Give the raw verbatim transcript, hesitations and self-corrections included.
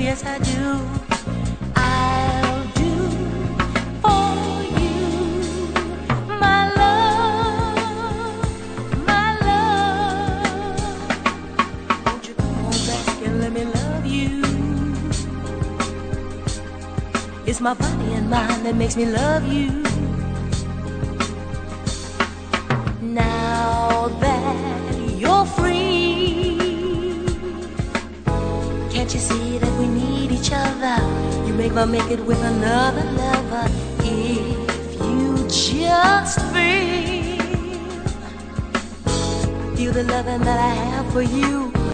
yes I do. I'll do for you, my love, my love. Won't you come on back and let me love you? It's my body and mind that makes me love you. Now that you're free, can't you see that we need each other? You make my make it with another lover. If you just feel, feel the loving that I have for you.